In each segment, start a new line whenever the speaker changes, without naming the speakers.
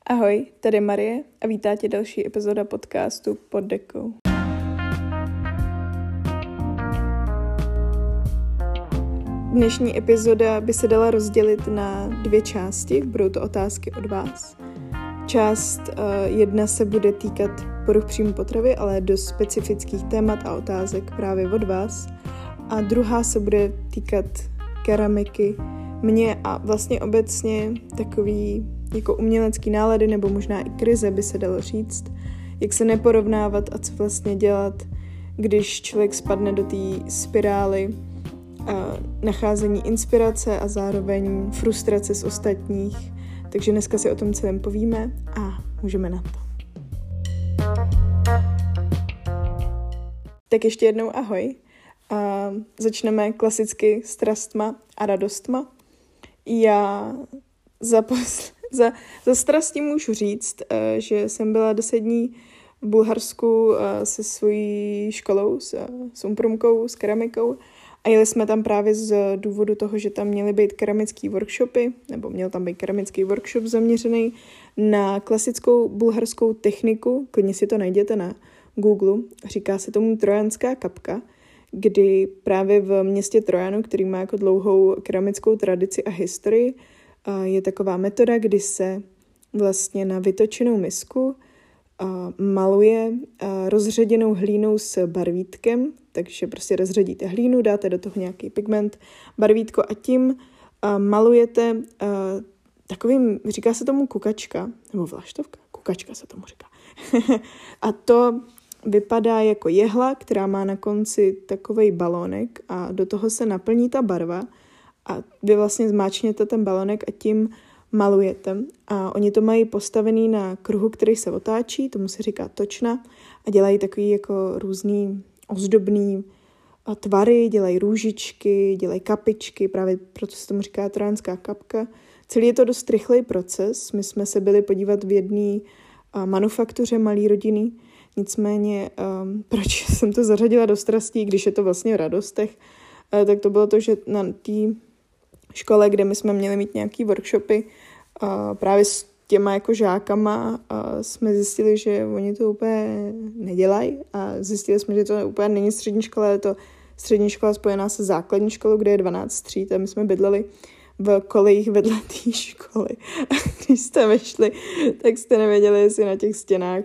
Ahoj, tady Marie a vítá tě další epizoda podcastu Pod dekou. Dnešní epizoda by se dala rozdělit na 2 části, budou to otázky od vás. Část 1 se bude týkat poruch příjmu potravy, ale dost specifických témat a otázek právě od vás. A druhá se bude týkat keramiky, mě a vlastně obecně takový jako umělecký nálady nebo možná i krize by se dalo říct, jak se neporovnávat a co vlastně dělat, když člověk spadne do té spirály nacházení inspirace a zároveň frustrace z ostatních. Takže dneska si o tom celém povíme a můžeme na to. Tak ještě jednou ahoj. Začneme klasicky strastma a radostma. Já za strastí můžu říct, že jsem byla 10 dní v Bulharsku se svojí školou, s umprumkou, s keramikou a jeli jsme tam právě z důvodu toho, že tam měly být keramický workshopy, nebo měl tam být keramický workshop zaměřený na klasickou bulharskou techniku, klidně si to najděte na Google, říká se tomu trojanská kapka, kdy právě v městě Trojanu, který má jako dlouhou keramickou tradici a historii, je taková metoda, kdy se vlastně na vytočenou misku maluje rozředěnou hlínou s barvítkem, takže prostě rozředíte hlínu, dáte do toho nějaký pigment, barvítko a tím malujete takovým, říká se tomu kukačka, nebo vlaštovka, kukačka se tomu říká. A to vypadá jako jehla, která má na konci takovej balónek a do toho se naplní ta barva a vy vlastně zmáčkněte ten balónek a tím malujete. A oni to mají postavený na kruhu, který se otáčí, tomu se říká točna a dělají takový jako různý ozdobný tvary, dělají růžičky, dělají kapičky, právě proto se tomu říká trojanská kapka. Celý je to dost rychlej proces, my jsme se byli podívat v jedné manufaktuře malý rodiny, nicméně proč jsem to zařadila do strastí, když je to vlastně v radostech, tak to bylo to, že na té škole, kde my jsme měli mít nějaký workshopy, právě s těma jako žákama jsme zjistili, že oni to úplně nedělají a zjistili jsme, že to úplně není střední škola, je to střední škola spojená se základní školou, kde je 12 tříd a my jsme bydleli v kolejích vedle té školy. A když jste vešli, tak jste nevěděli, jestli na těch stěnách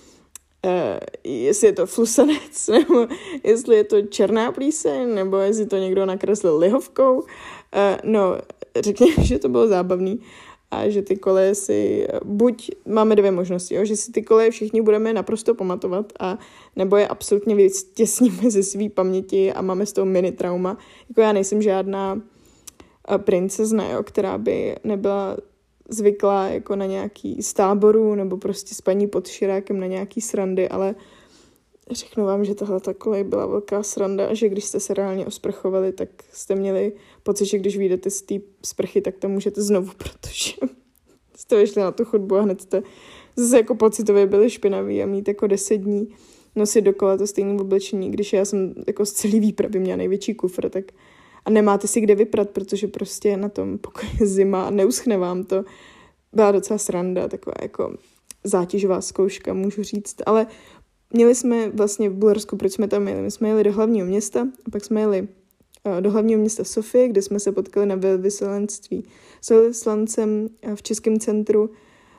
jestli je to flusanec, nebo jestli je to černá plíseň, nebo jestli to někdo nakreslil lihovkou. No, řekněme, že to bylo zábavný a že ty koleje si, buď máme 2 možnosti, jo, že si ty koleje všichni budeme naprosto pamatovat a nebo je absolutně vytěsníme ze svý paměti a máme z toho mini trauma. Jako já nejsem žádná princezna, jo, která by nebyla zvyklá jako na nějaký z táborů nebo prostě spaní pod širákem na nějaký srandy, ale řeknu vám, že tahle kolej byla velká sranda a že když jste se reálně osprchovali, tak jste měli pocit, že když vyjdete z té sprchy, tak to můžete znovu, protože jste vyšli na tu chodbu a hned jste zase jako pocitově byli špinaví a mít jako 10 dní nosit dokola to stejné oblečení, když já jsem jako z celý výpravy měla největší kufr, tak a nemáte si kde vyprat, protože prostě na tom pokoji je zima a neuschne vám to. Byla docela sranda, taková jako zátěžová zkouška, můžu říct. Ale měli jsme vlastně v Bulharsku, proč jsme tam jeli? My jsme jeli do hlavního města a pak jsme jeli do hlavního města Sofie, kde jsme se potkali na velvyslanectví s velvyslancem v Českém centru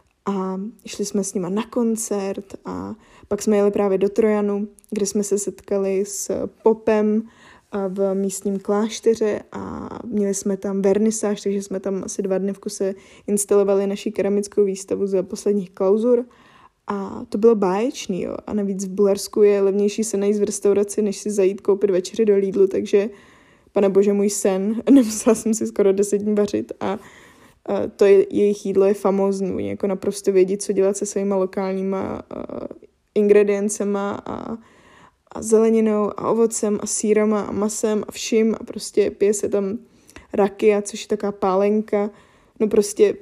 a šli jsme s nima na koncert a pak jsme jeli právě do Trojanu, kde jsme se setkali s popem v místním klášteře a měli jsme tam vernisáž, takže jsme tam asi 2 dny v kuse instalovali naši keramickou výstavu za posledních klauzur a to bylo báječný, jo. A navíc v Bulharsku je levnější se najít v restauraci, než si zajít koupit večeři do Lidlu, takže pane bože můj sen, nemusela jsem si skoro 10 dní vařit a to jejich jídlo je famózní, oni jako naprosto vědí, co dělat se svýma lokálníma ingrediencema a zeleninou a ovocem a sýrama a masem a vším a prostě pije se tam rakia, což je taková pálenka. No prostě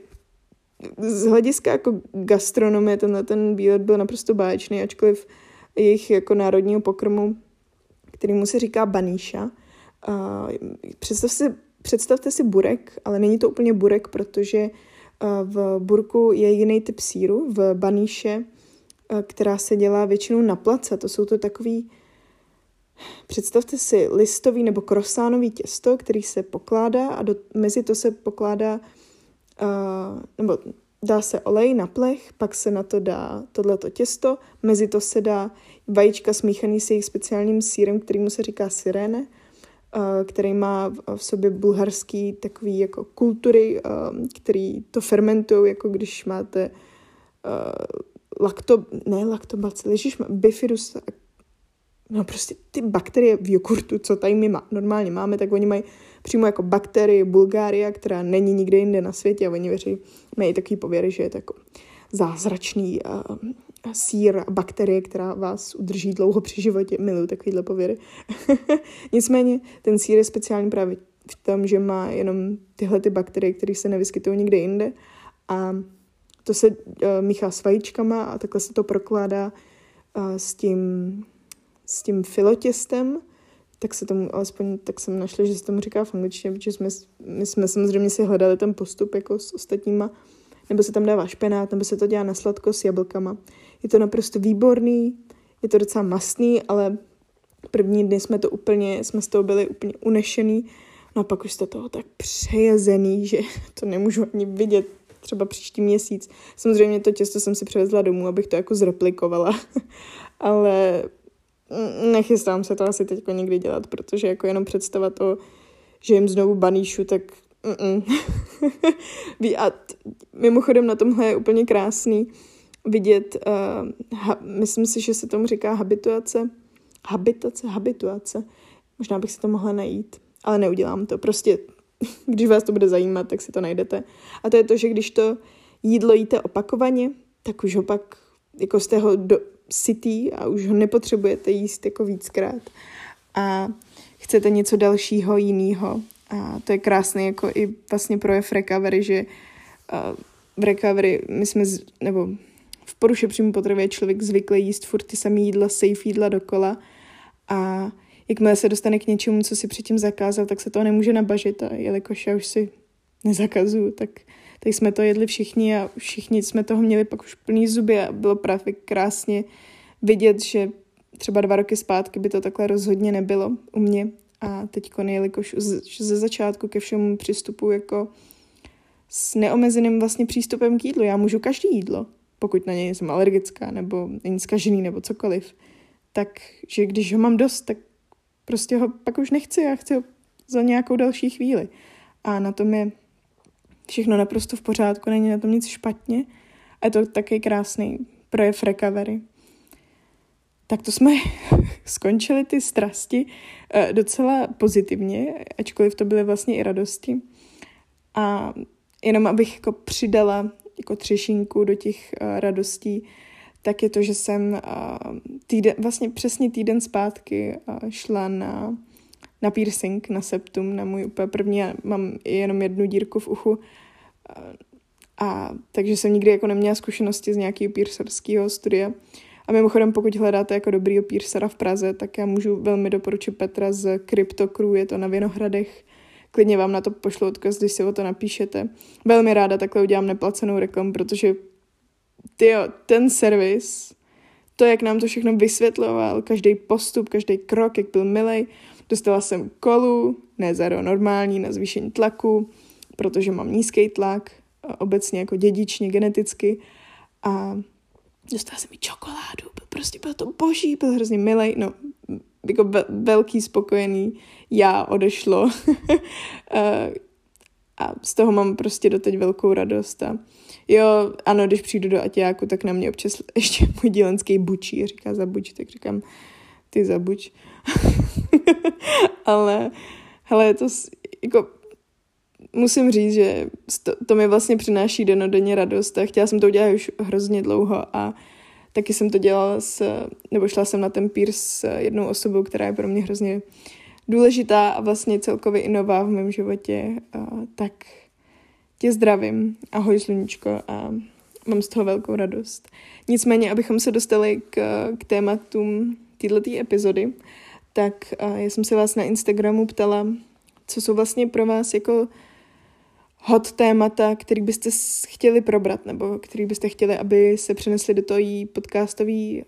z hlediska jako gastronomie ten výlet byl naprosto báječný, ačkoliv jejich jako národního pokrmu, kterýmu se říká baníša. Představte si burek, ale není to úplně burek, protože v Burku je jiný typ sýru, v baníše, která se dělá většinou na place. To jsou to takový, představte si, listový nebo krosánový těsto, který se pokládá a mezi to se pokládá, nebo dá se olej na plech, pak se na to dá tohleto těsto, mezi to se dá vajíčka smíchaný s jejich speciálním sýrem, kterýmu se říká sirene, který má v sobě bulharský takový jako kultury, který to fermentují, jako když máte laktobacily, bifidus, no prostě ty bakterie v jogurtu, co tady my normálně máme, tak oni mají přímo jako bakterii Bulgaria, která není nikde jinde na světě a oni mají takový pověry, že je to jako zázračný sýr a bakterie, která vás udrží dlouho při životě. Miluju takovýhle pověry. Nicméně ten sýr je speciální právě v tom, že má jenom tyhle ty bakterie, které se nevyskytují nikde jinde a to se míchá s vajíčkama a takhle se to prokládá s tím filotěstem, tak se tomu, alespoň tak jsem našla, že se tomu říká v angličtině, protože my jsme samozřejmě si hledali ten postup jako s ostatníma, nebo se tam dává špenát, nebo se to dělá na sladko s jablkama. Je to naprosto výborný, je to docela mastný, ale první dny jsme z toho byli úplně unešený, no a pak už jste toho tak přejezený, že to nemůžu ani vidět třeba příští měsíc. Samozřejmě to těsto jsem si přivezla domů, abych to jako zreplikovala, ale nechystám se to asi teďko někdy dělat, protože jako jenom představa to, že jim znovu baníšu, tak a mimochodem na tomhle je úplně krásný vidět, myslím si, že se tomu říká habituace. Možná bych si to mohla najít, ale neudělám to. Prostě, když vás to bude zajímat, tak si to najdete. A to je to, že když to jídlo jíte opakovaně, tak už ho pak jako jste ho sytý a už ho nepotřebujete jíst jako víckrát. A chcete něco dalšího, jinýho. A to je krásné jako i vlastně projev recovery, že v recovery nebo v poruše příjmu potravy je člověk zvyklý jíst furt ty samý jídla, safe jídla dokola a jakmile se dostane k něčemu, co si předtím zakázal, tak se toho nemůže nabažit a jelikož já už si nezakazuju, tak jsme to jedli všichni a všichni jsme toho měli pak už plný zuby a bylo právě krásně vidět, že třeba 2 roky zpátky by to takhle rozhodně nebylo u mě a teďko jelikož ze začátku ke všemu přistupu jako s neomezeným vlastně přístupem k jídlu. Já můžu každý jídlo, pokud na něj jsem alergická nebo není zkažený nebo cokoliv. Takže když ho mám dost, tak prostě ho pak už nechci a chci ho za nějakou další chvíli. A na tom je všechno naprosto v pořádku, není na tom nic špatně a je to taky krásný projev recovery. Tak to jsme skončili ty strasti docela pozitivně, ačkoliv to byly vlastně i radosti. A jenom abych jako přidala jako třešinku do těch radostí, tak je to, že jsem vlastně přesně týden zpátky šla na piercing, na septum, na můj úplně první. Já mám jenom 1 dírku v uchu, takže jsem nikdy jako neměla zkušenosti z nějakého piercerského studia. A mimochodem, pokud hledáte jako dobrýho piercera v Praze, tak já můžu velmi doporučit Petra z Crypto Crew, je to na Vinohradech. Klidně vám na to pošlu odkaz, když si o to napíšete. Velmi ráda takhle udělám neplacenou reklamu, protože ten servis, to, jak nám to všechno vysvětloval, každý postup, každý krok, jak byl milej. Dostala jsem kolu, ne zero normální, na zvýšení tlaku, protože mám nízký tlak, obecně jako dědičně, geneticky. A dostala jsem i čokoládu, bylo to boží, byl hrozně milej, no, jako velký spokojený, já odešlo. A z toho mám prostě doteď velkou radost. A jo, ano, když přijdu do Aťáku, tak na mě občas ještě můj dílenský bučí, říká zabuč, tak říkám, ty zabuč. Ale hele, to jako musím říct, že to mi vlastně přináší dennodenně radost a chtěla jsem to udělat už hrozně dlouho a taky jsem to dělala šla jsem na ten pierce s jednou osobou, která je pro mě hrozně důležitá a vlastně celkově i nová v mém životě. Tak tě zdravím, ahoj sluníčko a mám z toho velkou radost. Nicméně, abychom se dostali k tématům této epizody, tak já jsem se vás na Instagramu ptala, co jsou vlastně pro vás jako hot témata, který byste chtěli probrat, nebo který byste chtěli, aby se přenesli do toho podcastový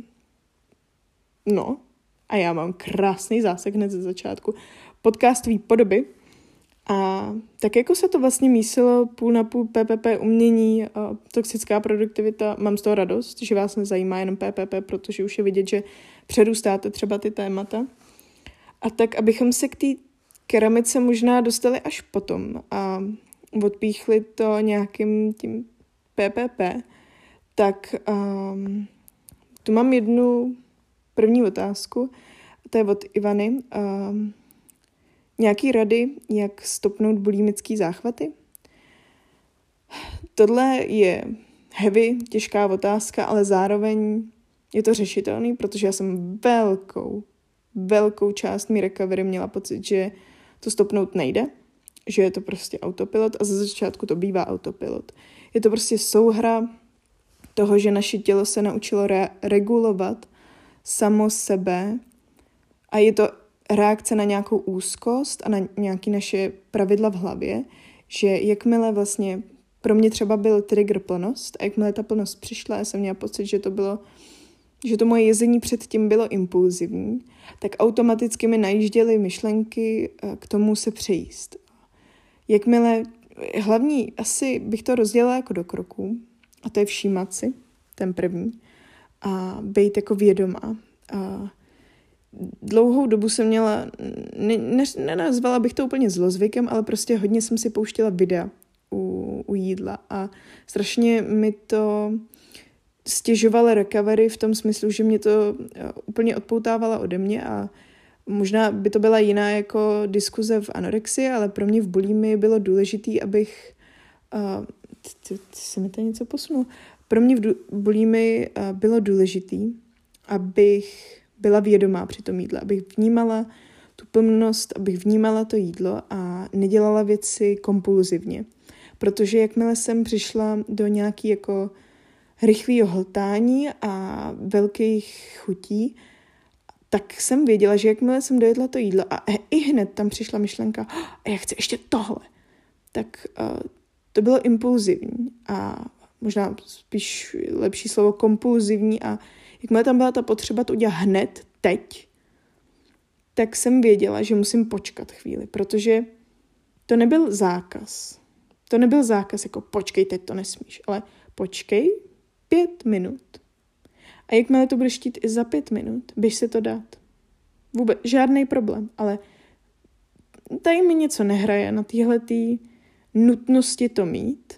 a já mám krásný zásek hned ze začátku, podcastový podoby. A tak jako se to vlastně mísilo půl na půl PPP umění, toxická produktivita, mám z toho radost, že vás nezajímá jenom PPP, protože už je vidět, že přerůstáte třeba ty témata. A tak, abychom se k té keramice možná dostali až potom a odpíchli to nějakým tím PPP, tak tu mám jednu první otázku, to je od Ivany. Nějaký rady, jak stopnout bulimický záchvaty? Tohle je heavy, těžká otázka, ale zároveň je to řešitelný, protože já jsem velkou část mý recovery měla pocit, že to stopnout nejde, že je to prostě autopilot a ze začátku to bývá autopilot. Je to prostě souhra toho, že naše tělo se naučilo regulovat samo sebe a je to reakce na nějakou úzkost a na nějaké naše pravidla v hlavě, že jakmile vlastně pro mě třeba byl trigger plnost a jakmile ta plnost přišla, já jsem měla pocit, že to moje jezení předtím bylo impulzivní, tak automaticky mi najížděly myšlenky k tomu se přejíst. Jakmile, hlavní, asi bych to rozdělila jako do kroků, a to je všímat si, ten první, a být jako vědomá. A dlouhou dobu jsem měla, nenazvala bych to úplně zlozvykem, ale prostě hodně jsem si pouštěla videa u jídla a strašně mi to stěžovalo recovery v tom smyslu, že mě to úplně odpoutávalo ode mě a možná by to byla jiná jako diskuze v anorexii, ale pro mě v bulimii bylo důležitý, abych se mi tady něco posunul. Pro mě v bulimii bylo důležitý, abych byla vědomá při tom jídle, abych vnímala tu plnost, abych vnímala to jídlo a nedělala věci kompulzivně. Protože jakmile jsem přišla do nějaký jako rychlého hltání a velkých chutí, tak jsem věděla, že jakmile jsem dojedla to jídlo a i hned tam přišla myšlenka, a já chci ještě tohle, tak to bylo impulzivní a možná spíš lepší slovo kompulzivní a jakmile tam byla ta potřeba to udělat hned, teď, tak jsem věděla, že musím počkat chvíli, protože to nebyl zákaz. To nebyl zákaz jako počkej, teď to nesmíš, ale počkej 5 minut. A jakmile to budeš chtít i za 5 minut, běž si to dát. Vůbec žádný problém, ale tady mi něco nehraje na téhletý nutnosti to mít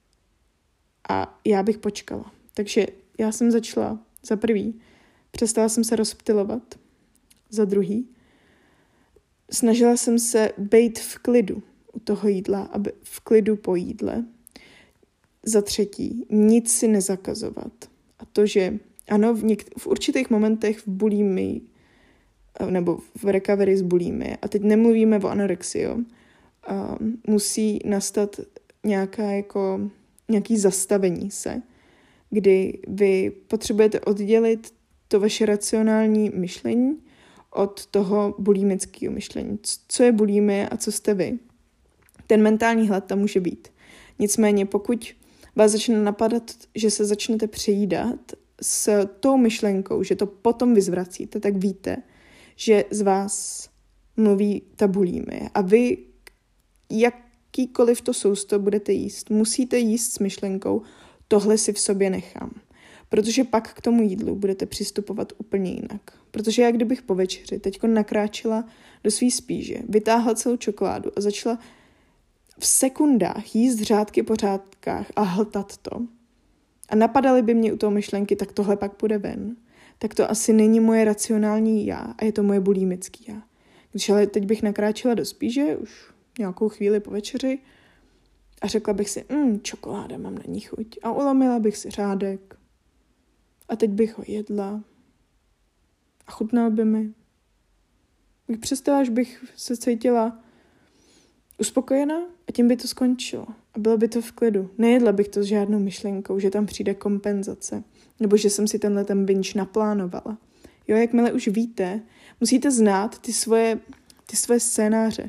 a já bych počkala. Takže já jsem začala za prvý, přestala jsem se rozptylovat, za druhý, snažila jsem se být v klidu u toho jídla, aby v klidu po jídle, za třetí, nic si nezakazovat. A to, že ano, v určitých momentech v bulimii, nebo v recovery z bulimie, a teď nemluvíme o anorexii, musí nastat nějaký zastavení se, kdy vy potřebujete oddělit to vaše racionální myšlení od toho bulimického myšlení. Co je bulimie a co jste vy? Ten mentální hlad tam může být. Nicméně, pokud vás začne napadat, že se začnete přejídat s tou myšlenkou, že to potom vyzvracíte, tak víte, že z vás mluví ta bulimie. A vy, jakýkoliv to sousto budete jíst, musíte jíst s myšlenkou, tohle si v sobě nechám. Protože pak k tomu jídlu budete přistupovat úplně jinak. Protože já kdybych po večeři teďko nakráčela do svý spíže, vytáhla celou čokoládu a začala v sekundách jíst řádky po řádkách a hltat to a napadaly by mě u toho myšlenky, tak tohle pak půjde ven, tak to asi není moje racionální já a je to moje bulimický já. Když ale teď bych nakráčela do spíže, už nějakou chvíli po večeři a řekla bych si, čokoláda, mám na ní chuť a ulomila bych si řádek a teď bych ho jedla a chutnal by mi. Bych přestala, až bych se cítila uspokojená a tím by to skončilo. A bylo by to v klidu. Nejedla bych to s žádnou myšlenkou, že tam přijde kompenzace. Nebo že jsem si ten binge naplánovala. Jo, jakmile už víte, musíte znát ty svoje scénáře.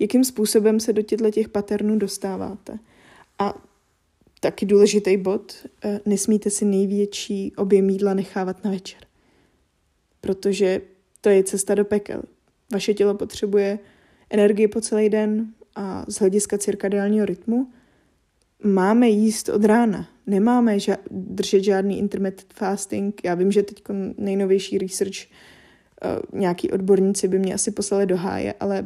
jakým způsobem se do těch patternů dostáváte. A taky důležitý bod, nesmíte si největší objem jídla nechávat na večer. Protože to je cesta do pekel. Vaše tělo potřebuje energii po celý den a z hlediska cirkadiálního rytmu máme jíst od rána. Nemáme držet žádný intermittent fasting. Já vím, že teď nejnovější research nějaký odborníci by mě asi poslali do háje, ale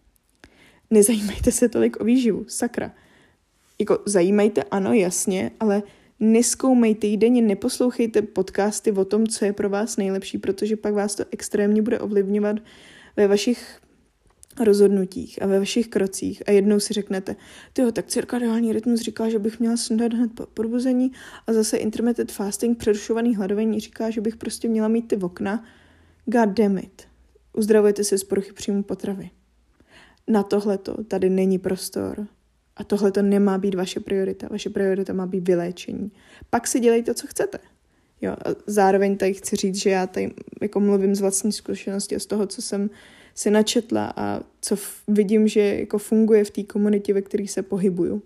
nezajímejte se tolik o výživu, sakra. Jako zajímejte, ano, jasně, ale nezkoumejte jí denně, neposlouchejte podcasty o tom, co je pro vás nejlepší, protože pak vás to extrémně bude ovlivňovat ve vašich rozhodnutích a ve vašich krocích. A jednou si řeknete, tak cirkadiální rytmus říká, že bych měla snídat hned po probuzení a zase intermittent fasting, přerušovaný hladovení říká, že bych prostě měla mít ty okna. God damn it. Uzdravujete se z poruchy příjmu potravy. Na tohleto tady není prostor. A tohleto nemá být vaše priorita. Vaše priorita má být vyléčení. Pak si dělejte, co chcete. Jo, a zároveň tady chci říct, že já tady jako mluvím z vlastní zkušenosti a z toho, co jsem si načetla a co vidím, že jako funguje v té komunitě, ve které se pohybuju.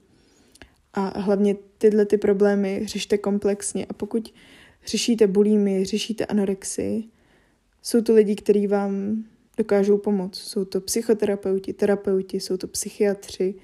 A hlavně tyhle ty problémy řešte komplexně. A pokud řešíte bulími, řešíte anorexii, jsou to lidi, kteří vám dokážou pomoct. Jsou to psychoterapeuti, terapeuti, jsou to psychiatři,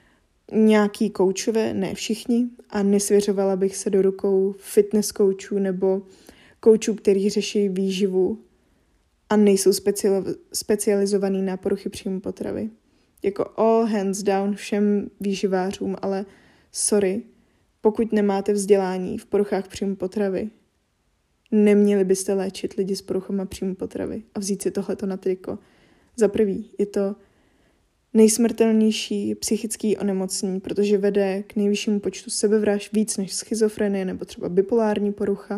nějaký koučové, ne všichni, a nesvěřovala bych se do rukou fitness koučů nebo koučů, který řeší výživu a nejsou specializovaný na poruchy příjmu potravy. Jako all hands down všem výživářům, ale sorry, pokud nemáte vzdělání v poruchách příjmu potravy, neměli byste léčit lidi s poruchama příjmu potravy a vzít si tohleto na triko. Za prvý, je to nejsmrtelnější psychický onemocnění, protože vede k nejvyššímu počtu sebevražd víc než schizofrenie nebo třeba bipolární porucha.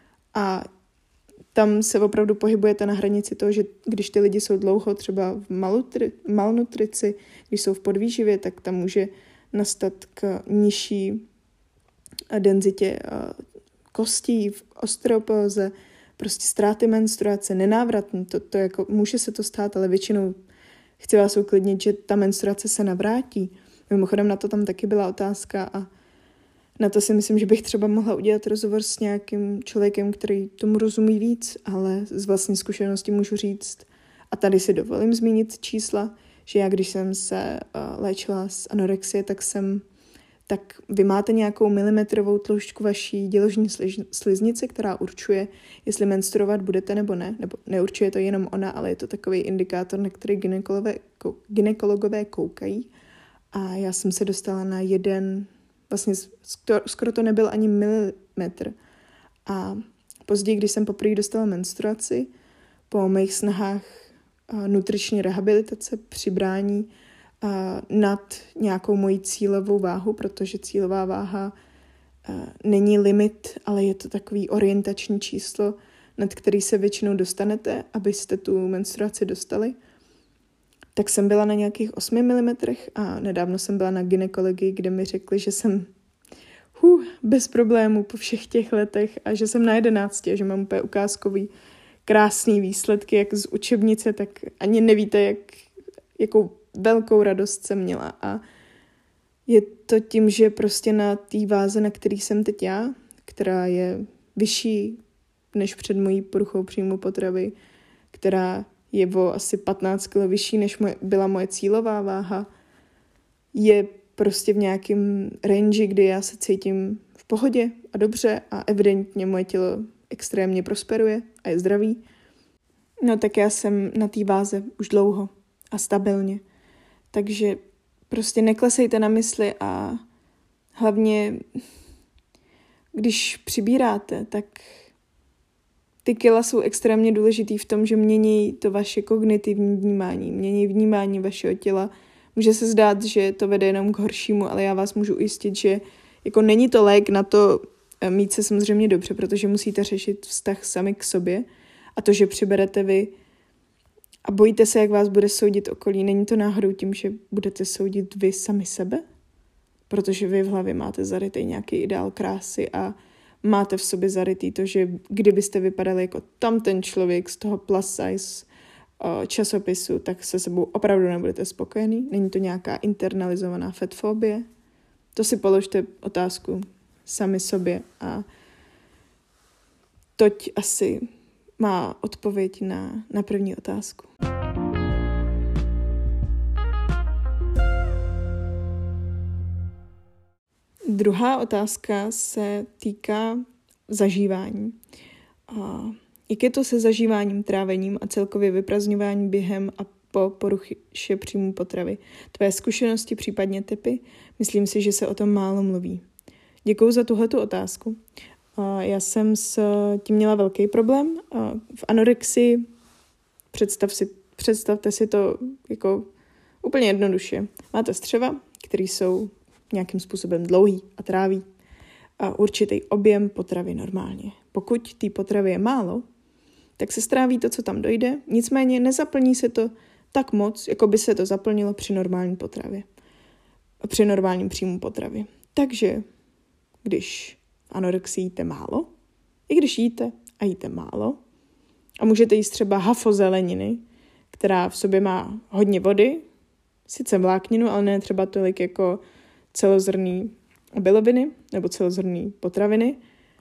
A tam se opravdu pohybujete na hranici toho, že když ty lidi jsou dlouho třeba v malnutrici, když jsou v podvýživě, tak tam může nastat k nižší denzitě kostí, v osteoporóze, prostě ztráty menstruace, nenávratný. To jako, může se to stát, ale většinou chci vás uklidnit, že ta menstruace se navrátí. Mimochodem na to tam taky byla otázka a na to si myslím, že bych třeba mohla udělat rozhovor s nějakým člověkem, který tomu rozumí víc, ale z vlastní zkušenosti můžu říct, a tady si dovolím zmínit čísla, že já, když jsem se léčila z anorexie, tak vy máte nějakou milimetrovou tloušťku vaší děložní sliznice, která určuje, jestli menstruovat budete nebo ne. Nebo neurčuje to jenom ona, ale je to takový indikátor, na který gynekologové koukají. A já jsem se dostala na vlastně skoro to nebyl ani milimetr. A později, když jsem poprvé dostala menstruaci, po mých snahách nutriční rehabilitace, přibrání nad nějakou mojí cílovou váhu, protože cílová váha není limit, ale je to takový orientační číslo, nad který se většinou dostanete, abyste tu menstruaci dostali. Tak jsem byla na nějakých 8 mm a nedávno jsem byla na gynekologii, kde mi řekli, že jsem bez problémů po všech těch letech a že jsem na 11 a že mám úplně ukázkový krásný výsledky, jak z učebnice, tak ani nevíte, jakou velkou radost jsem měla. A je to tím, že prostě na té váze, na který jsem teď já, která je vyšší než před mojí poruchou příjmu potravy, která je o asi 15 kg vyšší, než byla moje cílová váha, je prostě v nějakém range, kdy já se cítím v pohodě a dobře a evidentně moje tělo extrémně prosperuje a je zdravý. No tak já jsem na té váze už dlouho a stabilně. Takže prostě neklesejte na mysli a hlavně, když přibíráte, tak ty kila jsou extrémně důležitý v tom, že mění to vaše kognitivní vnímání, mění vnímání vašeho těla. Může se zdát, že to vede jenom k horšímu, ale já vás můžu ujistit, že jako není to lék na to mít se samozřejmě dobře, protože musíte řešit vztah sami k sobě a to, že přiberete vy a bojíte se, jak vás bude soudit okolí, není to náhodou tím, že budete soudit vy sami sebe? Protože vy v hlavě máte zarytý nějaký ideál krásy a máte v sobě zarytý to, že kdybyste vypadali jako tam ten člověk z toho plus size časopisu, tak se sebou opravdu nebudete spokojený. Není to nějaká internalizovaná fetfobie. To si položte otázku sami sobě a toť asi má odpověď na první otázku. Druhá otázka se týká zažívání. Jak je to se zažíváním, trávením a celkově vyprazňováním během a po poruše příjmu potravy? Tvé zkušenosti, případně tipy? Myslím si, že se o tom málo mluví. Děkuji za tuhletu otázku. Já jsem s tím měla velký problém. V anorexii, představte si to jako úplně jednoduše. Máte střeva, které jsou nějakým způsobem dlouhý a tráví určitý objem potravy normálně. Pokud té potravy je málo, tak se stráví to, co tam dojde, nicméně nezaplní se to tak moc, jako by se to zaplnilo při normální potravě. Při normálním příjmu potravy. Takže, když anorexii jíte málo, i když jíte a jíte málo, a můžete jíst třeba hafo zeleniny, která v sobě má hodně vody, sice vlákninu, ale ne třeba tolik jako celozrnný bíloviny nebo celozrnný potraviny,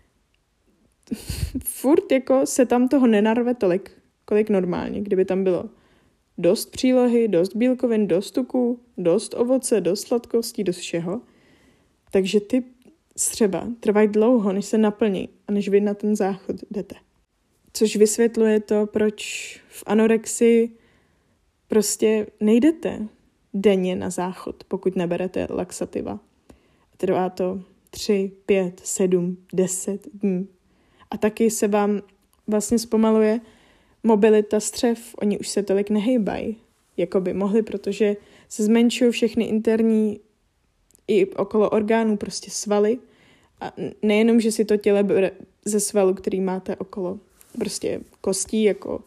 furt jako se tam toho nenarve tolik, kolik normálně. Kdyby tam bylo dost přílohy, dost bílkovin, dost tuků, dost ovoce, dost sladkostí, dost všeho. Takže ty střeva trvají dlouho, než se naplní a než vy na ten záchod jdete. Což vysvětluje to, proč v anorexii prostě nejdete denně na záchod, pokud neberete laxativa. Trvá to 3, 5, 7, 10 dní. A taky se vám vlastně zpomaluje mobilita střev. Oni už se tolik nehejbají, jako by mohli, protože se zmenšují všechny interní i okolo orgánů prostě svaly. A nejenom, že si to tělo bere ze svalu, který máte okolo prostě kostí, jako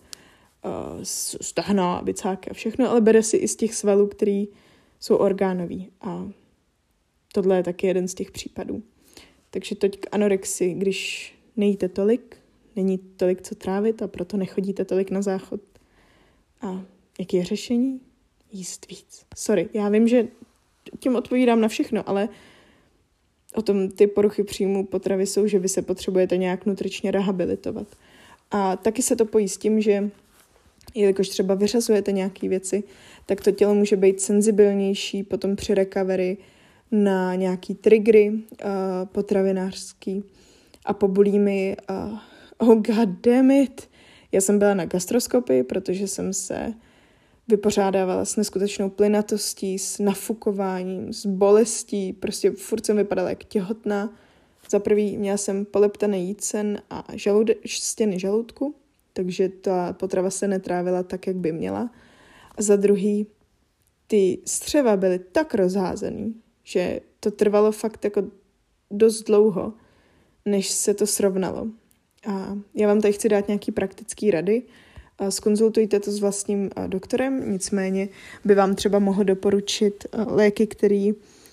stehna, bicáky a všechno, ale bere si i z těch svalů, který jsou orgánový. A tohle je taky jeden z těch případů. Takže toť k anorexii, když nejíte tolik, není tolik co trávit a proto nechodíte tolik na záchod. A jaký je řešení? Jíst víc. Sorry, já vím, že tím odpovídám na všechno, ale o tom ty poruchy příjmu potravy jsou, že vy se potřebujete nějak nutričně rehabilitovat. A taky se to pojí s tím, že jelikož třeba vyřazujete nějaké věci, tak to tělo může být senzibilnější potom při recovery na nějaký triggery potravinářský a po bulími. Oh god damn it! Já jsem byla na gastroskopii, protože jsem se vypořádávala s neskutečnou plynatostí, s nafukováním, s bolestí. Prostě furt jsem vypadala jak těhotná. Za prvý měla jsem poleptaný jícen a stěny žaludku, takže ta potrava se netrávila tak, jak by měla. A za druhý, ty střeva byly tak rozházený, že to trvalo fakt jako dost dlouho, než se to srovnalo. A já vám tady chci dát nějaký praktický rady. Zkonzultujte to s vlastním doktorem, nicméně by vám třeba mohl doporučit léky, které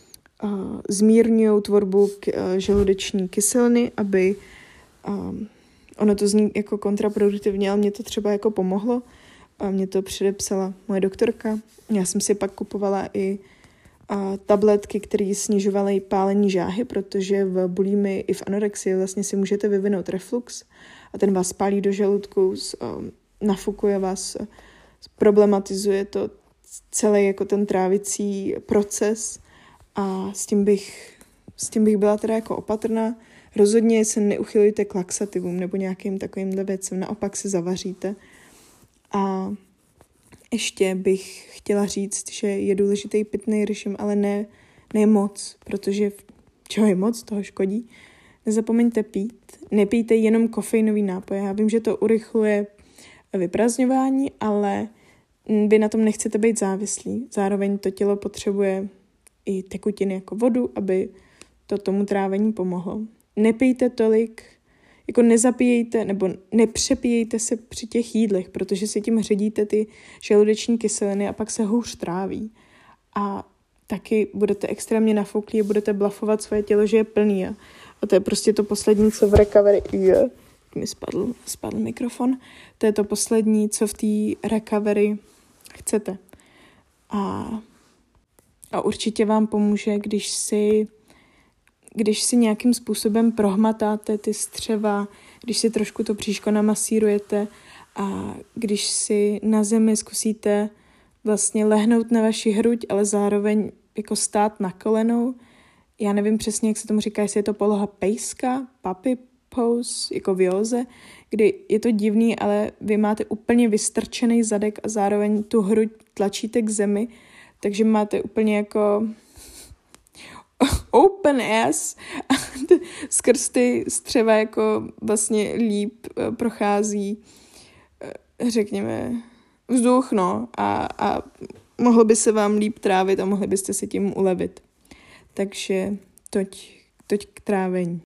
zmírňují tvorbu žaludeční kyseliny, aby ono to zní jako kontraproduktivně, ale mě to třeba jako pomohlo. Mě to předepsala moje doktorka. Já jsem si pak kupovala i tabletky, které snižovaly pálení žáhy, protože v bulími i v anorexii vlastně si můžete vyvinout reflux a ten vás pálí do žaludku, nafukuje vás, problematizuje to celý jako ten trávicí proces a s tím bych byla teda jako opatrná. Rozhodně se neuchylujte k laxativům nebo nějakým takovýmhle věcem, naopak se zavaříte. A ještě bych chtěla říct, že je důležitý pitný režim, ale ne moc, protože čeho je moc, toho škodí. Nezapomeňte pít. Nepijte jenom kofeinový nápoje. Já vím, že to urychluje vyprázdňování, ale vy na tom nechcete být závislí. Zároveň to tělo potřebuje i tekutiny jako vodu, aby to tomu trávení pomohlo. Nepijte tolik, jako nezapijejte nebo nepřepijejte se při těch jídlech, protože si tím ředíte ty žaludeční kyseliny a pak se hůř tráví. A taky budete extrémně nafouklí a budete blafovat svoje tělo, že je plný. A to je prostě to poslední, co v recovery je. mi spadl mikrofon. To je to poslední, co v té recovery chcete. A určitě vám pomůže, když si nějakým způsobem prohmatáte ty střeva, když si trošku to bříško namasírujete a když si na zemi zkusíte vlastně lehnout na vaši hruď, ale zároveň jako stát na kolenou. Já nevím přesně, jak se tomu říká, jestli je to poloha pejska, puppy pose, jako v józe, kdy je to divný, ale vy máte úplně vystrčený zadek a zároveň tu hruď tlačíte k zemi, takže máte úplně jako open ass a skrz ty střeva jako vlastně líp prochází, řekněme, vzduch, no, a mohlo by se vám líp trávit a mohli byste si tím ulevit. Takže toť k trávení.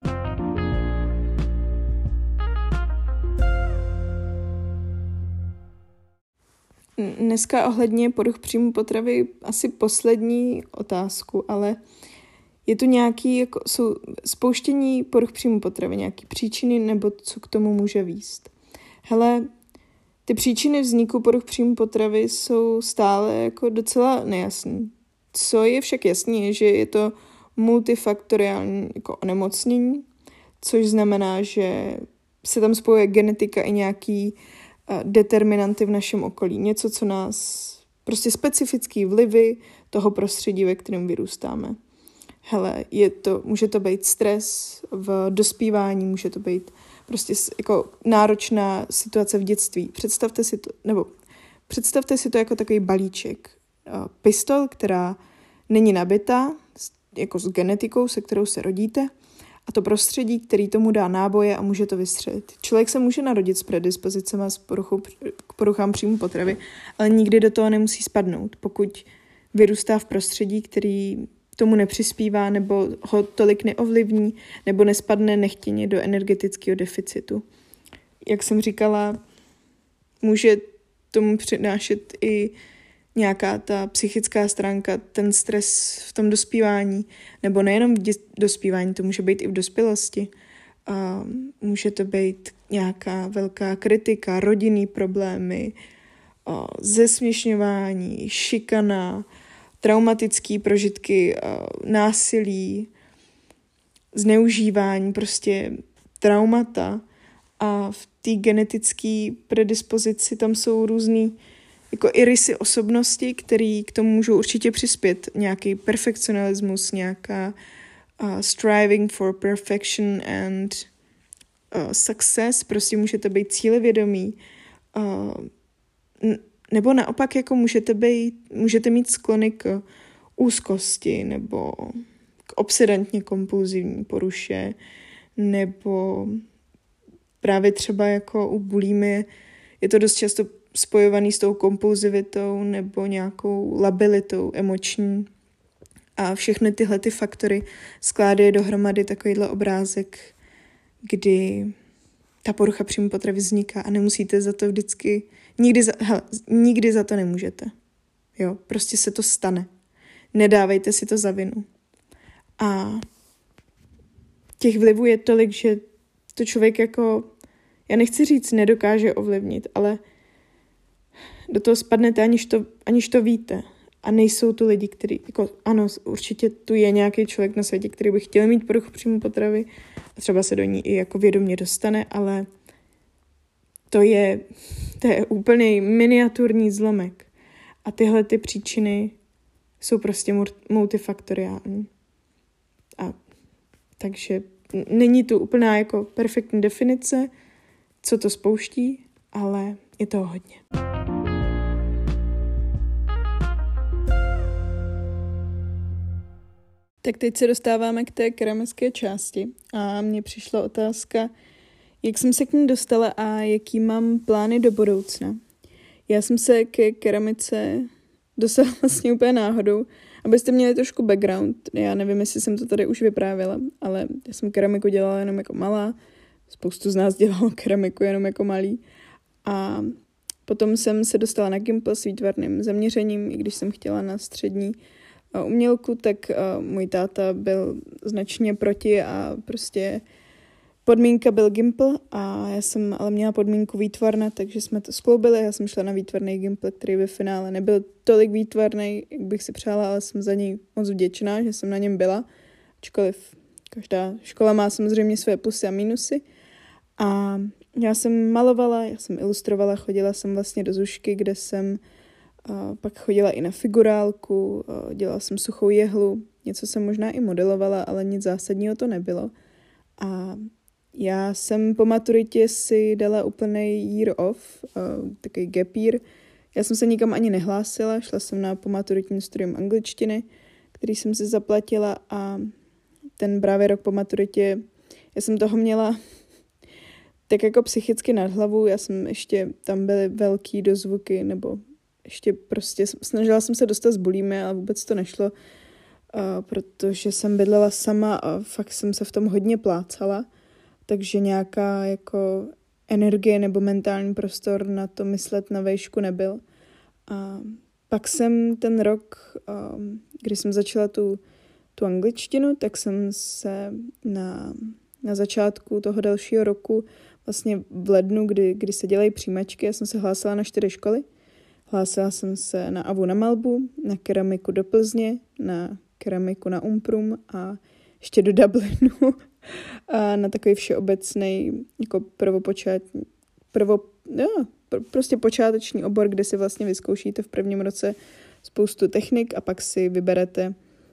Dneska ohledně poruch příjmu potravy asi poslední otázku, ale je to nějaký, jako jsou spouštění poruch příjmu potravy, nějaký příčiny nebo co k tomu může vést. Hele, ty příčiny vzniku poruch příjmu potravy jsou stále jako docela nejasný. Co je však jasný, je, že je to multifaktoriální jako onemocnění, což znamená, že se tam spojuje genetika i nějaký determinanty v našem okolí. Něco, co nás, prostě specifický vlivy toho prostředí, ve kterém vyrůstáme. Hele, může to být stres v dospívání, může to být prostě jako náročná situace v dětství. Představte si to jako takový balíček. Pistol, která není nabitá, jako s genetikou, se kterou se rodíte, a to prostředí, který tomu dá náboje a může to vystřelit. Člověk se může narodit s predispozicema k poruchám příjmu potravy, ale nikdy do toho nemusí spadnout, pokud vyrůstá v prostředí, který tomu nepřispívá nebo ho tolik neovlivní nebo nespadne nechtěně do energetického deficitu. Jak jsem říkala, může tomu přinášet i nějaká ta psychická stránka, ten stres v tom dospívání, nebo nejenom v dospívání, to může být i v dospělosti. Může to být nějaká velká kritika, rodinný problémy, zesměšňování, šikana, traumatické prožitky, násilí, zneužívání, prostě traumata. A v té genetické predispozici tam jsou různý jako i rysy osobnosti, který k tomu můžou určitě přispět. Nějaký perfekcionalismus, nějaká striving for perfection and success, prostě můžete být cílevědomí. Nebo naopak jako můžete mít sklony k úzkosti nebo k obsedantně kompulzivní poruše, nebo právě třeba jako u bulimie je to dost často spojovaný s tou kompulzivitou nebo nějakou labilitou emoční. A všechny tyhle ty faktory skládají dohromady takovýhle obrázek, kdy ta porucha příjmu potravy vzniká a nemusíte za to vždycky, nikdy za to nemůžete. Jo, prostě se to stane. Nedávejte si to za vinu. A těch vlivů je tolik, že to člověk jako, já nechci říct, nedokáže ovlivnit, ale do toho spadnete, aniž to víte. A nejsou tu lidi, kteří, jako ano, určitě tu je nějaký člověk na světě, který by chtěl mít poruchu příjmu potravy a třeba se do ní i jako vědomě dostane, ale to je úplný miniaturní zlomek. A tyhle ty příčiny jsou prostě multifaktoriální. A takže není tu úplná jako perfektní definice, co to spouští, ale je toho hodně. Tak teď se dostáváme k té keramické části a mně přišla otázka, jak jsem se k ní dostala a jaký mám plány do budoucna. Já jsem se ke keramice dostala vlastně úplně náhodou, abyste měli trošku background. Já nevím, jestli jsem to tady už vyprávěla, ale já jsem keramiku dělala jenom jako malá. Spoustu z nás dělalo keramiku jenom jako malý. A potom jsem se dostala na Gimpl s výtvarným zaměřením, i když jsem chtěla na střední umělku, tak můj táta byl značně proti a prostě podmínka byl Gimpl a já jsem ale měla podmínku výtvarna, takže jsme to skloubili. Já jsem šla na výtvarný Gimpl, který ve finále nebyl tolik výtvarný, jak bych si přála, ale jsem za něj moc vděčná, že jsem na něm byla. Ačkoliv každá škola má samozřejmě své plusy a minusy. A já jsem malovala, já jsem ilustrovala, chodila jsem vlastně do Zušky, kde jsem pak chodila i na figurálku, dělala jsem suchou jehlu, něco jsem možná i modelovala, ale nic zásadního to nebylo. A já jsem po maturitě si dala úplný year off, takový gap year. Já jsem se nikam ani nehlásila, šla jsem na pomaturitní studium angličtiny, který jsem si zaplatila a ten právě rok po maturitě, já jsem toho měla tak jako psychicky nad hlavu, já jsem ještě, tam byly velký dozvuky, nebo ještě prostě snažila jsem se dostat z bulími, ale vůbec to nešlo, protože jsem bydlela sama a fakt jsem se v tom hodně plácala, takže nějaká jako energie nebo mentální prostor na to myslet na vejšku nebyl. A pak jsem ten rok, kdy jsem začala tu angličtinu, tak jsem se na začátku toho dalšího roku, vlastně v lednu, kdy se dělají přijímačky, já jsem se hlásila na 4 školy. Hlásila jsem se na AVU na Malbu, na keramiku do Plzně, na keramiku na Umprum a ještě do Dublinu a na takový všeobecný jako prostě počáteční obor, kde si vlastně vyzkoušíte v prvním roce spoustu technik a pak si vyberete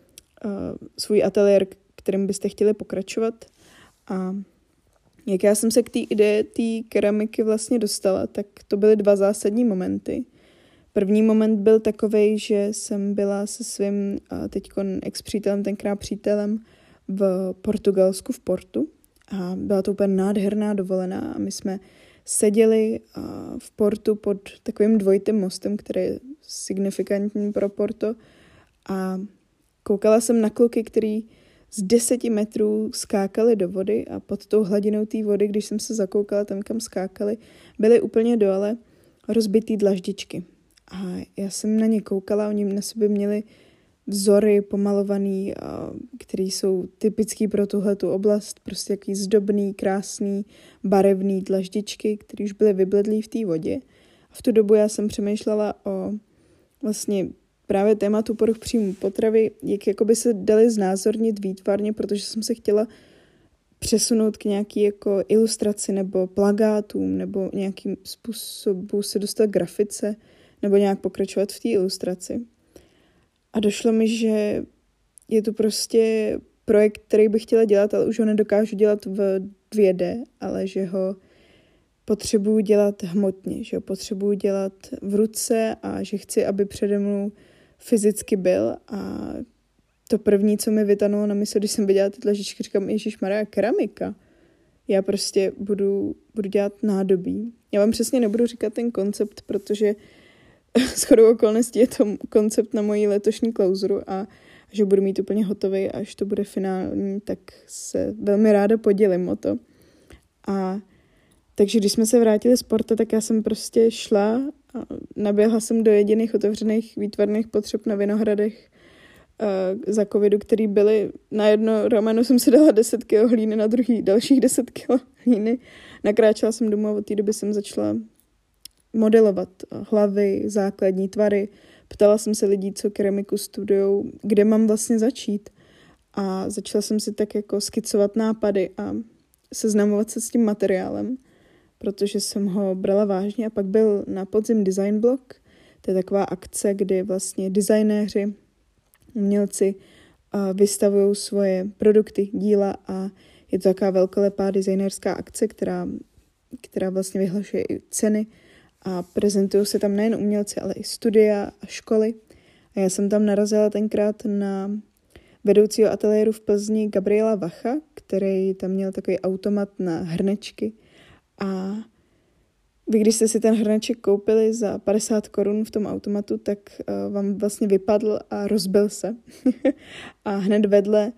svůj ateliér, kterým byste chtěli pokračovat. A jak já jsem se k té ideje té keramiky vlastně dostala, tak to byly 2 zásadní momenty. První moment byl takovej, že jsem byla se svým teďkon ex-přítelem, tenkrát přítelem v Portugalsku v Portu a byla to úplně nádherná dovolená a my jsme seděli v Portu pod takovým dvojitým mostem, který je signifikantní pro Porto a koukala jsem na kluky, který z 10 metrů skákali do vody a pod tou hladinou té vody, když jsem se zakoukala tam, kam skákali, byly úplně dole rozbitý dlaždičky. A já jsem na ně koukala, oni na sobě měli vzory pomalovaný, které jsou typický pro tuhletu oblast, prostě jaký zdobný, krásný, barevný dlaždičky, které už byly vybledlý v té vodě. A v tu dobu já jsem přemýšlela o vlastně právě tématu poruch příjmu potravy, jak jakoby se dali znázornit výtvarně, protože jsem se chtěla přesunout k nějaký jako ilustraci nebo plakátům nebo nějakým způsobu se dostat k grafice nebo nějak pokračovat v té ilustraci. A došlo mi, že je to prostě projekt, který bych chtěla dělat, ale už ho nedokážu dělat v 2D, ale že ho potřebuju dělat hmotně, že ho potřebuju dělat v ruce a že chci, aby přede mnou fyzicky byl a to první, co mi vytanulo na mysl, když jsem viděla ty tlažičky, říkám, ježišmarja, keramika. Já prostě budu dělat nádobí. Já vám přesně nebudu říkat ten koncept, protože shodou okolností je to koncept na moji letošní klauzuru a že budu mít úplně hotový a až to bude finální, tak se velmi ráda podělím o to. A takže když jsme se vrátili z Porta, tak já jsem prostě šla a naběhla jsem do jediných otevřených výtvarných potřeb na Vinohradech za covidu, který byly na jedno rameno jsem si dala 10 kg hlíny, na druhý dalších 10 kg hlíny. Nakráčela jsem domů a od té doby jsem začala modelovat hlavy, základní tvary. Ptala jsem se lidí, co keramiku studujou, kde mám vlastně začít. A začala jsem si tak jako skicovat nápady a seznamovat se s tím materiálem, protože jsem ho brala vážně. A pak byl na podzim Design Block. To je taková akce, kdy vlastně designéři, umělci vystavují svoje produkty, díla a je to taková velkolepá designérská akce, která vlastně vyhlašuje i ceny a prezentují se tam nejen umělci, ale i studia a školy. A já jsem tam narazila tenkrát na vedoucího ateliéru v Plzni Gabriela Vacha, který tam měl takový automat na hrnečky a vy, když jste si ten hrneček koupili za 50 korun v tom automatu, tak vám vlastně vypadl a rozbil se. A hned vedle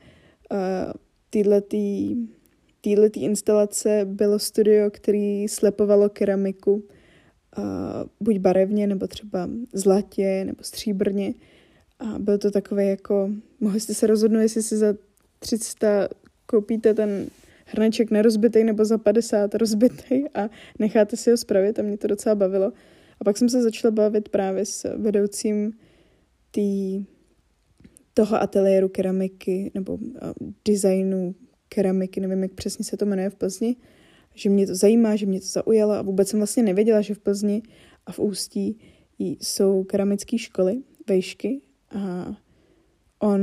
této instalace bylo studio, který slepovalo keramiku, buď barevně, nebo třeba zlatě, nebo stříbrně. A byl to takový jako, mohli jste se rozhodnout, jestli si za 300 koupíte ten hrneček nerozbitej nebo za 50 rozbitej a necháte si ho spravit a mě to docela bavilo. A pak jsem se začala bavit právě s vedoucím toho ateliéru keramiky nebo designu keramiky, nevím, jak přesně se to jmenuje v Plzni, že mě to zajímá, že mě to zaujalo a vůbec jsem vlastně nevěděla, že v Plzni a v Ústí jsou keramické školy, vejšky a on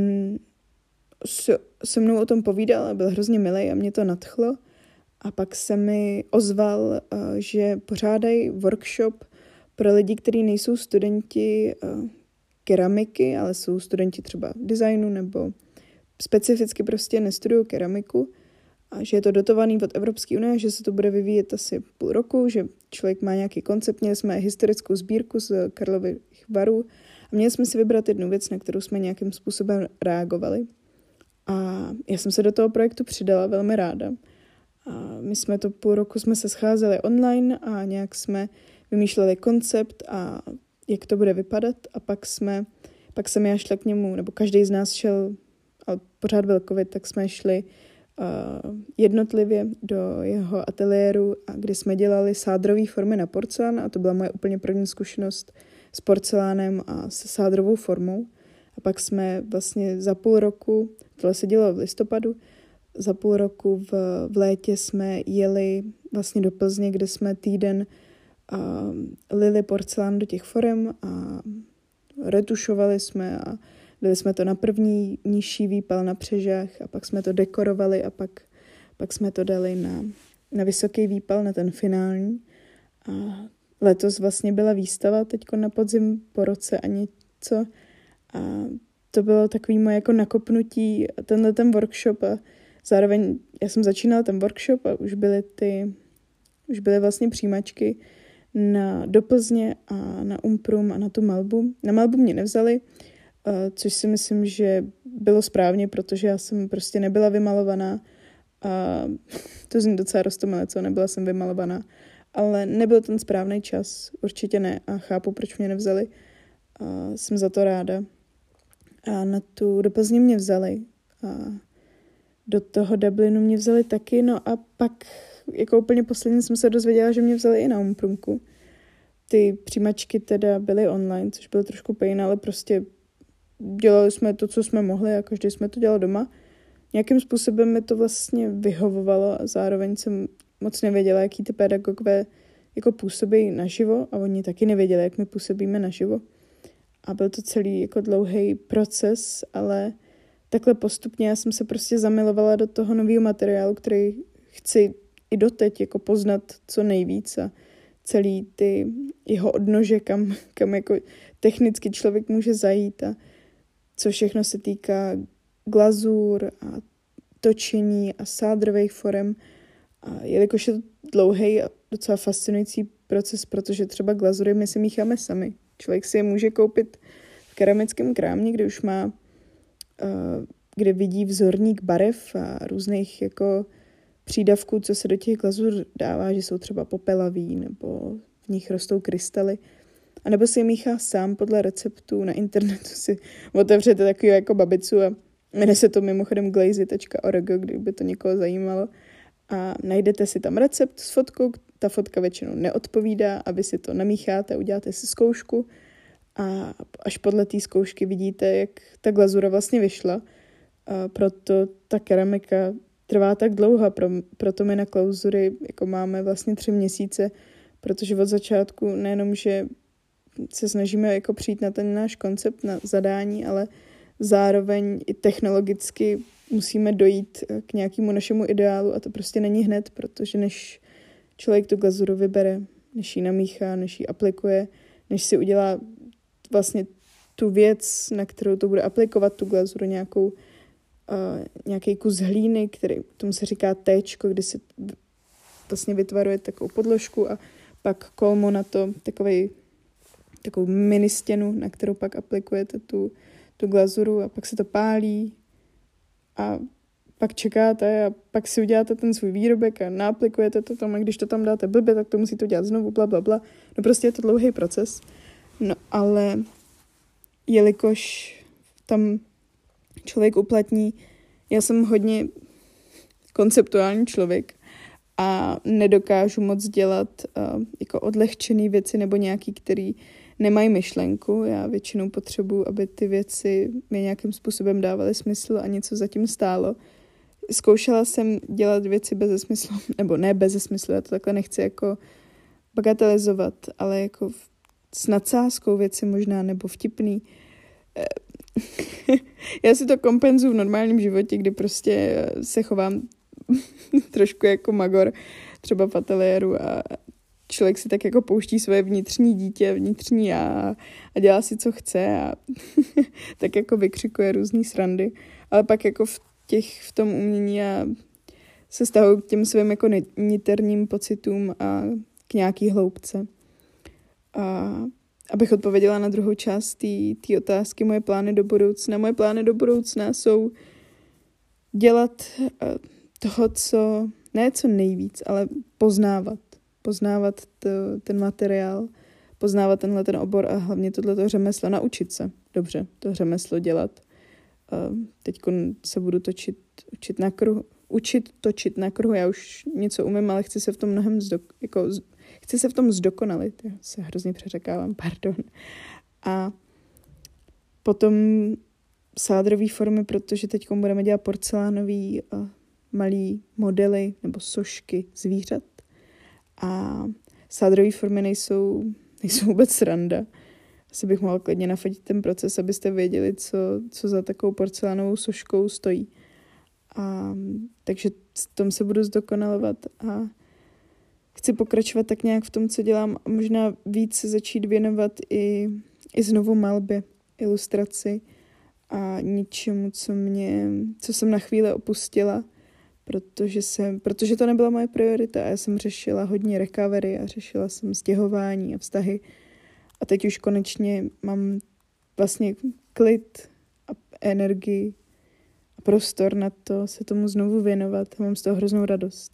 se mnou o tom povídal a byl hrozně milej a mě to nadchlo a pak se mi ozval, že pořádají workshop pro lidi, kteří nejsou studenti keramiky, ale jsou studenti třeba designu nebo specificky prostě nestudují keramiku a že je to dotovaný od Evropské unie, že se to bude vyvíjet asi půl roku, že člověk má nějaký koncept. Měli jsme historickou sbírku z Karlových Varů a měli jsme si vybrat jednu věc, na kterou jsme nějakým způsobem reagovali. A já jsem se do toho projektu přidala velmi ráda. A my jsme to půl roku jsme se scházeli online a nějak jsme vymýšleli koncept a jak to bude vypadat a pak jsem já šla k němu, nebo každý z nás šel, ale pořád byl covid, tak jsme šli jednotlivě do jeho ateliéru, kde jsme dělali sádrové formy na porcelán a to byla moje úplně první zkušenost s porcelánem a se sádrovou formou. A pak jsme vlastně za půl roku, tohle se dělo v listopadu, za půl roku v létě jsme jeli vlastně do Plzně, kde jsme týden lili porcelán do těch forem a retušovali jsme a dali jsme to na první nižší výpal na přežách a pak jsme to dekorovali a pak jsme to dali na vysoký výpal, na ten finální. A letos vlastně byla výstava teďko na podzim po roce a něco a to bylo takový moje jako nakopnutí ten workshop a zároveň já jsem začínala ten workshop a už byly vlastně přijímačky do Plzně a na Umprum a na tu malbu. Na malbu mě nevzali, což si myslím, že bylo správně, protože já jsem prostě nebyla vymalovaná a to zní docela roztomilé, co nebyla jsem vymalovaná, ale nebyl ten správný čas, určitě ne a chápu, proč mě nevzali a jsem za to ráda. A do Plzně mě vzali a do toho Dublinu mě vzali taky, no a pak jako úplně posledně jsem se dozvěděla, že mě vzali i na Umprumku. Ty přijímačky teda byly online, což bylo trošku pain, ale prostě dělali jsme to, co jsme mohli a každý jsme to dělali doma. Nějakým způsobem mi to vlastně vyhovovalo a zároveň jsem moc nevěděla, jaký ty pedagogové jako působí naživo a oni taky nevěděli, jak my působíme naživo. A byl to celý jako dlouhý proces, ale takhle postupně já jsem se prostě zamilovala do toho nového materiálu, který chci i doteď jako poznat co nejvíc a celý ty jeho odnože, kam jako technicky člověk může zajít a co všechno se týká glazur a točení a sádrových forem. A jelikož je to dlouhý a docela fascinující proces, protože třeba glazury my si mícháme sami. Člověk si je může koupit v keramickém krámě, kde už má, kde vidí vzorník barev a různých jako přídavků, co se do těch glazur dává, že jsou třeba popelaví nebo v nich rostou krystaly. A nebo si je míchá sám podle receptů. Na internetu si otevřete takový jako babicu a jmenuje se to mimochodem glazy.org, kdyby to někoho zajímalo. A najdete si tam recept s fotkou, ta fotka většinou neodpovídá a vy si to namícháte, uděláte si zkoušku a až podle té zkoušky vidíte, jak ta glazura vlastně vyšla. A proto ta keramika trvá tak dlouho, proto my na klauzury jako máme vlastně 3 měsíce, protože od začátku nejenom, že se snažíme jako přijít na ten náš koncept, na zadání, ale zároveň i technologicky musíme dojít k nějakému našemu ideálu a to prostě není hned, protože než člověk tu glazuru vybere, než ji namíchá, než ji aplikuje, než si udělá vlastně tu věc, na kterou to bude aplikovat, tu glazuru, nějaký kus hlíny, který tomu se říká téčko, kdy si vlastně vytvaruje takovou podložku a pak kolmo na to takovou mini stěnu, na kterou pak aplikujete tu glazuru a pak se to pálí a pak čekáte a pak si uděláte ten svůj výrobek a naaplikujete to tam a když to tam dáte blbě, tak to musíte udělat znovu, blablabla. No prostě je to dlouhý proces. No ale jelikož tam člověk uplatní, já jsem hodně konceptuální člověk a nedokážu moc dělat jako odlehčený věci nebo nějaký, který nemají myšlenku. Já většinou potřebuji, aby ty věci mi nějakým způsobem dávaly smysl a něco zatím stálo. Zkoušela jsem dělat věci bez smyslu, nebo ne bez smyslu, já to takhle nechci jako bagatelizovat, ale jako s nadsázkou věci možná, nebo vtipný. Já si to kompenzuju v normálním životě, kdy prostě se chovám trošku jako magor, třeba v ateliéru a člověk si tak jako pouští svoje vnitřní dítě, vnitřní já a dělá si, co chce a tak jako vykřikuje různý srandy. Ale pak jako v tom umění já se stahuji k těm svým jako niterním pocitům a k nějaký hloubce. A abych odpověděla na druhou část té otázky, moje plány do budoucna. Moje plány do budoucna jsou dělat toho, co nejvíc, ale poznávat ten materiál, poznávat ten obor a hlavně tohleto řemeslo, naučit se dobře to řemeslo dělat. Teď se budu učit točit na kruhu, já už něco umím, ale chci se v tom chci se v tom zdokonalit, já se hrozně přeřekávám, pardon. A potom sádrový formy, protože teď budeme dělat porcelánový malý modely nebo sošky zvířat. A sádrové formy nejsou vůbec sranda. Asi bych mohla klidně nafotit ten proces, abyste věděli, co za takovou porcelánovou soškou stojí. Takže v tom se budu zdokonalovat a chci pokračovat tak nějak v tom, co dělám a možná víc začít věnovat i znovu malbě, ilustraci a něčemu, co jsem na chvíli opustila, protože to nebyla moje priorita a já jsem řešila hodně recovery a řešila jsem stěhování a vztahy a teď už konečně mám vlastně klid a energii a prostor na to se tomu znovu věnovat a mám z toho hroznou radost.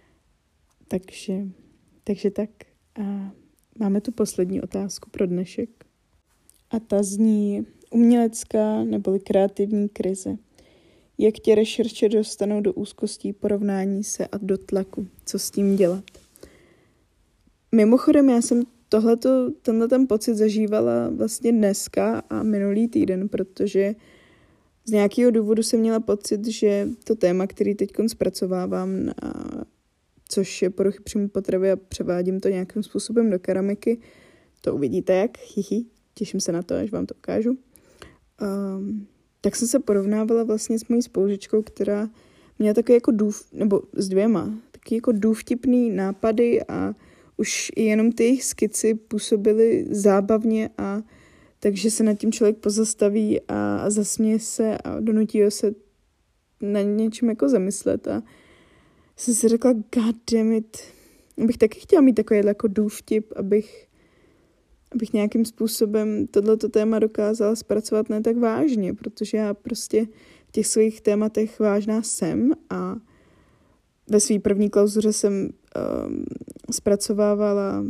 Takže tak. A máme tu poslední otázku pro dnešek. A ta zní umělecká neboli kreativní krize. Jak tě rešerše dostanou do úzkostí, porovnání se a do tlaku? Co s tím dělat? Mimochodem, já jsem tenhle ten pocit zažívala vlastně dneska a minulý týden, protože z nějakého důvodu jsem měla pocit, že to téma, který teď zpracovávám, což je poruchy příjmu potravy a převádím to nějakým způsobem do keramiky, to uvidíte jak, těším se na to, až vám to ukážu. Tak jsem se porovnávala vlastně s mojí spolužečkou, která měla taky jako nebo s dvěma, taky jako důvtipný nápady a už i jenom ty jejich skici působily zábavně a takže se nad tím člověk pozastaví a zasměje se a donutí ho se na něčem jako zamyslet a jsem si řekla, god damn it, bych taky chtěla mít takový jako důvtip, abych nějakým způsobem tohleto téma dokázala zpracovat ne tak vážně, protože já prostě v těch svých tématech vážná jsem a ve své první klauzuře jsem zpracovávala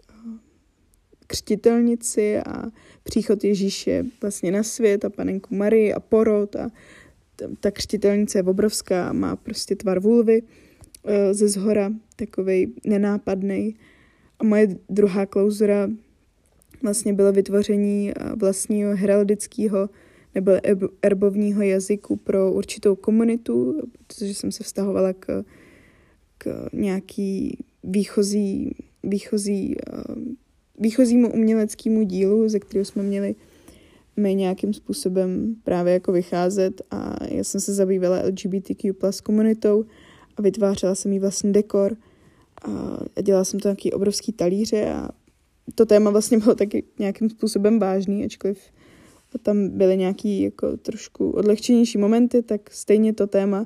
křtitelnici a příchod Ježíše vlastně na svět a panenku Marii a porod a ta křtitelnice je obrovská, má prostě tvar vulvy ze zhora, takovej nenápadnej. A moje druhá klauzura vlastně bylo vytvoření vlastního heraldického nebo erbovního jazyku pro určitou komunitu, protože jsem se vztahovala k nějaký výchozímu uměleckému dílu, ze kterého jsme měli my nějakým způsobem právě jako vycházet a já jsem se zabývala LGBTQ plus komunitou a vytvářela jsem jí vlastní dekor a dělala jsem to nějaký obrovský talíře a to téma vlastně bylo taky nějakým způsobem vážný, ačkoliv tam byly nějaký jako trošku odlehčenější momenty, tak stejně to téma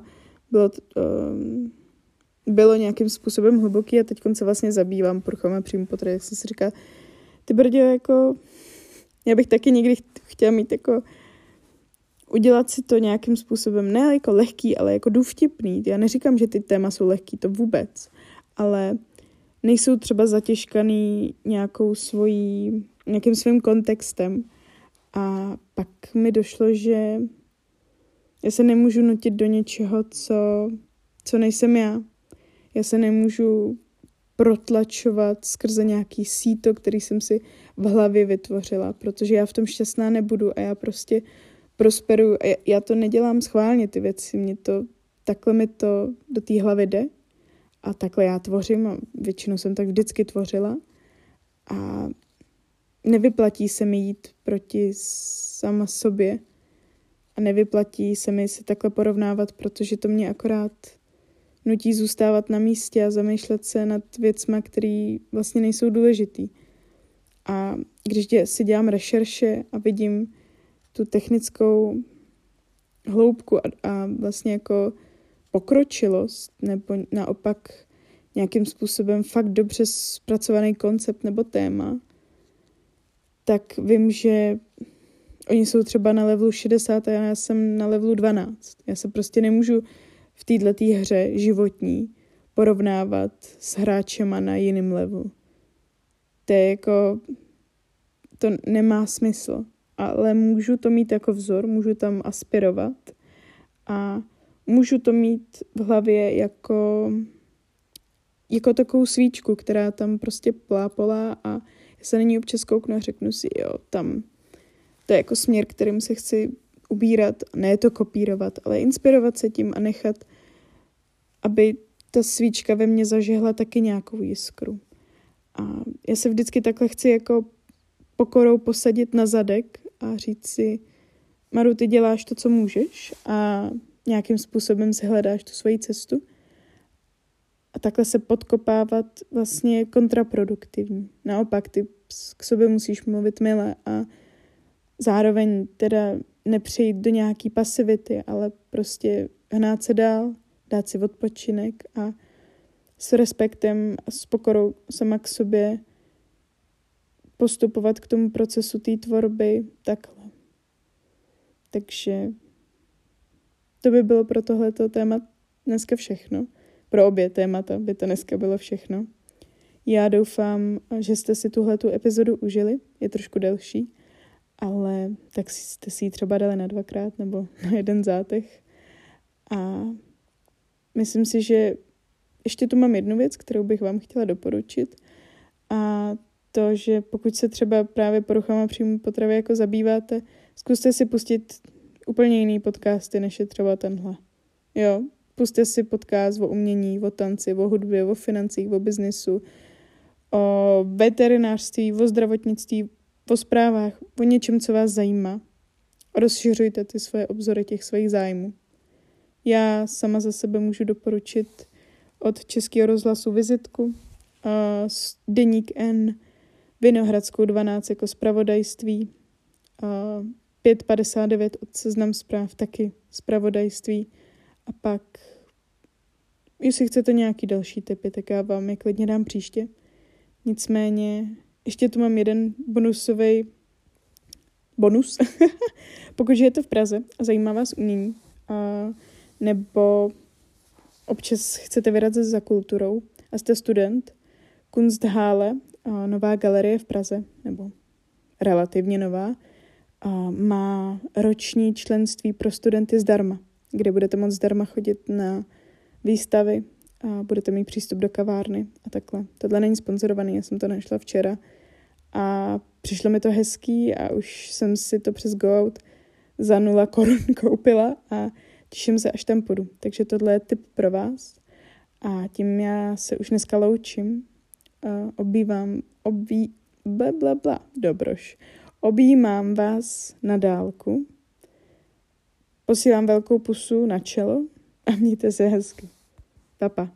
bylo nějakým způsobem hluboký a teď se vlastně zabývám poruchama příjmu potravy. Jak jsem si říkala, ty brdě, jako já bych taky někdy chtěla mít jako udělat si to nějakým způsobem, ne jako lehký, ale jako důvtipný. Já neříkám, že ty téma jsou lehký, to vůbec, ale nejsou třeba zatěžkaný nějakým svým kontextem. A pak mi došlo, že já se nemůžu nutit do něčeho, co nejsem já. Já se nemůžu protlačovat skrze nějaký síto, který jsem si v hlavě vytvořila, protože já v tom šťastná nebudu a já prostě prosperuju. A já to nedělám schválně, ty věci. Takhle mi to do té hlavy jde a takhle já tvořím a většinou jsem tak vždycky tvořila a nevyplatí se mi jít proti sama sobě a nevyplatí se mi se takhle porovnávat, protože to mě akorát nutí zůstávat na místě a zamýšlet se nad věcma, které vlastně nejsou důležitý. A když si dělám rešerše a vidím tu technickou hloubku a vlastně jako pokročilost nebo naopak nějakým způsobem fakt dobře zpracovaný koncept nebo téma, tak vím, že oni jsou třeba na levelu 60 a já jsem na levelu 12. Já se prostě nemůžu v této hře životní porovnávat s hráčema na jiném levelu. To je jako, to nemá smysl, ale můžu to mít jako vzor, můžu tam aspirovat a můžu to mít v hlavě jako takovou svíčku, která tam prostě plápolá a já se na ní občas kouknu a řeknu si, jo, tam to je jako směr, kterým se chci ubírat, ne to kopírovat, ale inspirovat se tím a nechat, aby ta svíčka ve mně zažehla taky nějakou jiskru. A já se vždycky takhle chci jako pokorou posadit na zadek a říct si, Maru, ty děláš to, co můžeš a nějakým způsobem si hledáš tu svoji cestu. A takhle se podkopávat vlastně je kontraproduktivní. Naopak, ty k sobě musíš mluvit milé a zároveň teda nepřejít do nějaký pasivity, ale prostě hnát se dál, dát si odpočinek a s respektem a s pokorou sama k sobě postupovat k tomu procesu té tvorby takhle. Takže to by bylo pro tohleto téma dneska všechno. Pro obě témata by to dneska bylo všechno. Já doufám, že jste si tuhletu epizodu užili. Je trošku delší, ale tak jste si ji třeba dali na 2x nebo na 1 zátech. A myslím si, že ještě tu mám jednu věc, kterou bych vám chtěla doporučit. A to, že pokud se třeba právě poruchama příjmu potravy jako zabýváte, zkuste si pustit úplně jiný podcasty, než je třeba tenhle. Jo, pusťte si podcast o umění, o tanci, o hudbě, o financích, o biznisu, o veterinářství, o zdravotnictví, o zprávách, o něčem, co vás zajímá. Rozšiřujte ty svoje obzory těch svých zájmů. Já sama za sebe můžu doporučit od Českého rozhlasu Vizitku, Deník N, Vinohradskou 12 jako zpravodajství, 5.59 od Seznam zpráv taky zpravodajství a pak, jestli chcete nějaký další tipy, tak já vám je klidně dám příště. Nicméně, ještě tu mám jeden bonus, pokud žijete v Praze a zajímá vás umění, nebo občas chcete vyrazit za kulturou a jste student, Kunsthalle, nová galerie v Praze, nebo relativně nová, má roční členství pro studenty zdarma, kde budete moct zdarma chodit na výstavy a budete mít přístup do kavárny a takhle. Tohle není sponzorovaný, já jsem to našla včera a přišlo mi to hezký a už jsem si to přes GoOut za 0 korun koupila a těším se, až tam půjdu. Takže tohle je tip pro vás a tím já se už dneska loučím. Objímám vás na dálku, posílám velkou pusu na čelo a mějte se hezky. Pa, pa.